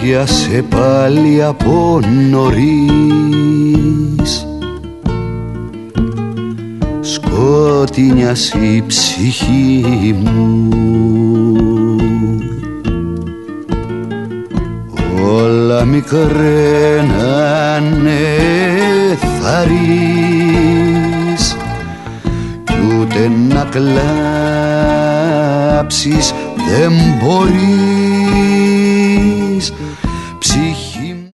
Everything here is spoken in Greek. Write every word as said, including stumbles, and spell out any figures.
πιάσε πάλι από νωρίς. Σκότεινιας η ψυχή μου, όλα μικραίνανε θαρείς, κι ούτε να κλάψεις δεν μπορείς. Ψυχή